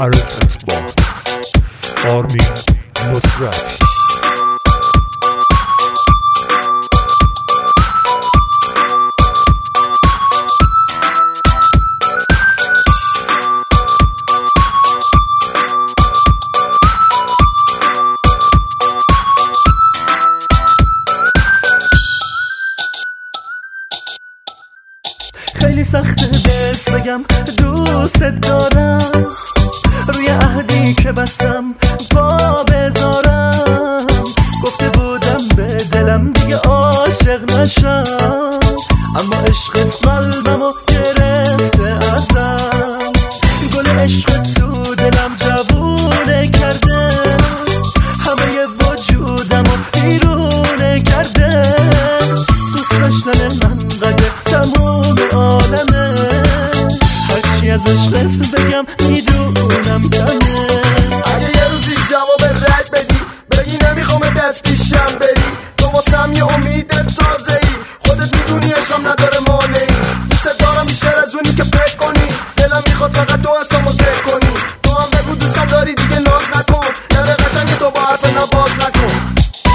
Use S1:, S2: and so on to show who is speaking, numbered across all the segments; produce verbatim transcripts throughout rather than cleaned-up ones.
S1: حرکت با آرمین نصرتی.
S2: خیلی سخته بهت بگم دوست دارم، روی عهدی که بستم پا بذارم. گفته بودم به دلم دیگه عاشق نشم، اما عشقت قلبمو گرفته ازم. گل عشقت تو دلم جوونه کرده، همه وجودمو بیرونه کرده. دوست داشتن من قده تموم عالمه، هرچی از عشقت بگم میدونم کمه.
S3: اگه یه روزی جواب رد بدی بگی نمیخوام دست پیشم بری، تو واسم یه امید تازه ای، خودت میدونی عشقم نداره مانعی. دوست دارم بیشتر از اونی که فکر کنی، دلم میخواد فقط تو اصلا ذکر کنی. تو هم بگو دوستم داری دیگه ناز نکن، نره قشنگ تو با حرف نباز نکن.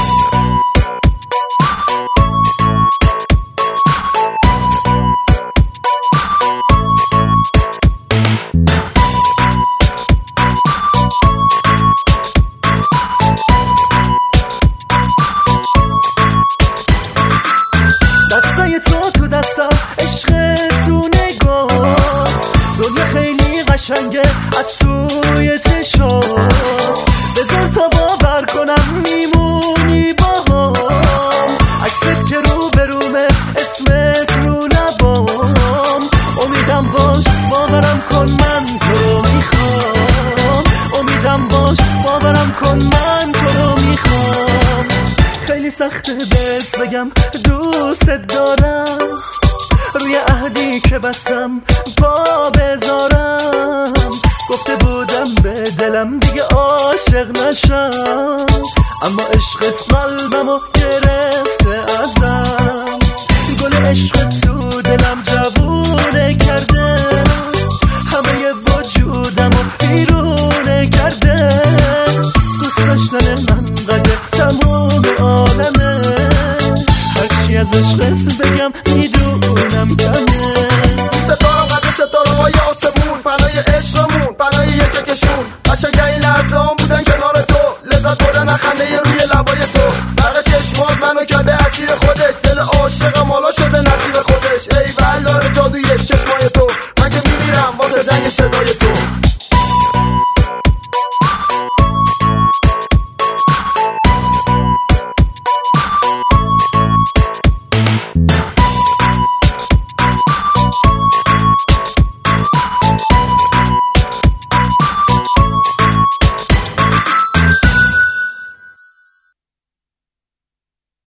S2: دستای تو تو دستم، عشق تو نگات، دنیا خیلی قشنگه از توی چشات. بذار تا باور کنم میمونی باهام، عکست که رو برومه اسمت رو لبام. امیدم باش باورم کن من تو رو میخوام، امیدم باش باورم کن من تو رو میخوام. خیلی سخته بهت بگم دوست دارم، روی عهدی که بستم پا بذارم. گفته بودم به دلم دیگه عاشق نشم، اما عشقت قلبمو گرفته ازم. گل عشقت تو دلم جوونه کرده، همه وجودمو بیرونه کرده. دوست داشتن من قده تموم عالمه، هرچی از عشقت بگم میدونم کمه.
S3: دوست دارم قد ستاره های آسمون، پناه عشقمون، پناه یکه کشون. قشنگ‌ترین لحظه هم بودن کنار تو، لذت بردن خنده روی لبای تو. برق چشمات منو کرده اسیر خودش، دل عاشقم حالا شده نصیب خودش. ای والله جادوی چشمای تو، من که میمیرم واسه زنگ صدای تو.